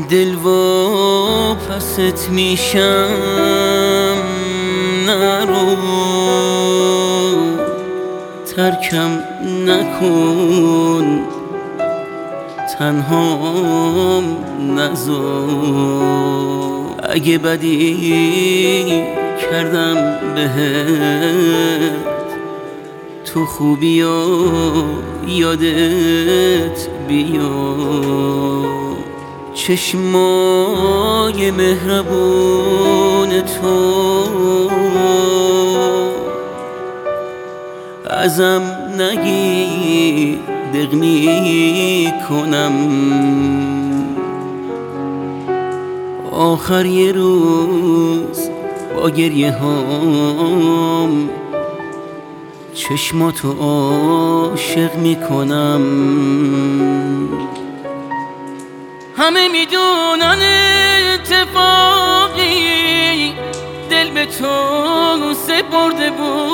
دل و پست میشم نرو، ترکم نکن، تنهام نذار. اگه بدی کردم بهت، تو خوبی و یادت بیاد. چشمای مهربون تو ازم نگیر، دق میکنم. آخر یه روز با گریه هام چشماتو عاشق میکنم. همه میدونن اتفاقی دل به تو سپرده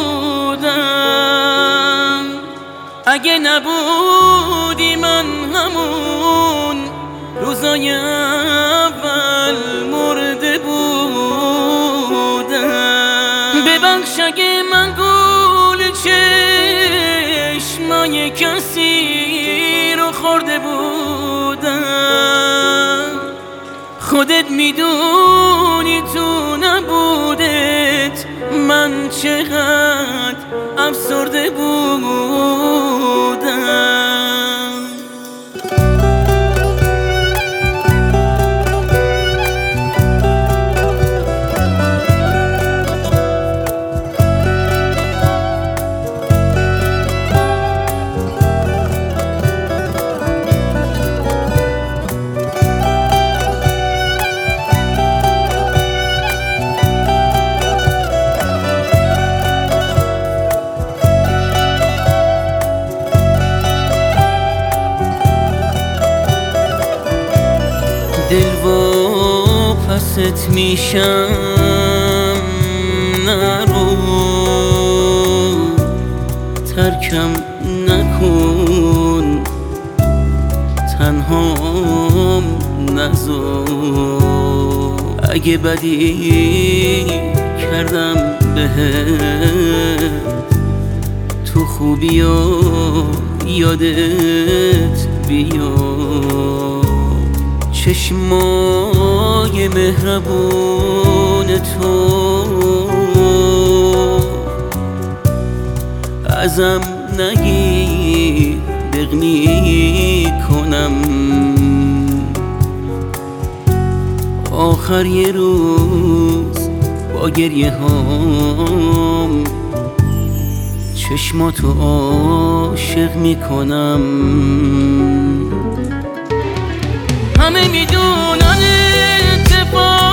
بودم. اگه نبودی من همون روزای اول مرده بودم. ببخش اگه من گول چشمای کسی رو خورده بودم. خودت میدونی تو نبودت من چقدر افسرده بودم. دل و پست میشم نرو، ترکم نکن، تنهام نذار. اگه بدی کردم بهت، تو خوبی و یادت بیاد. چشمای مهربون تو ازم نگیر، دق میکنم. آخر یه روز با گریه هام چشماتو عاشق میکنم. همه میدونن اتفاق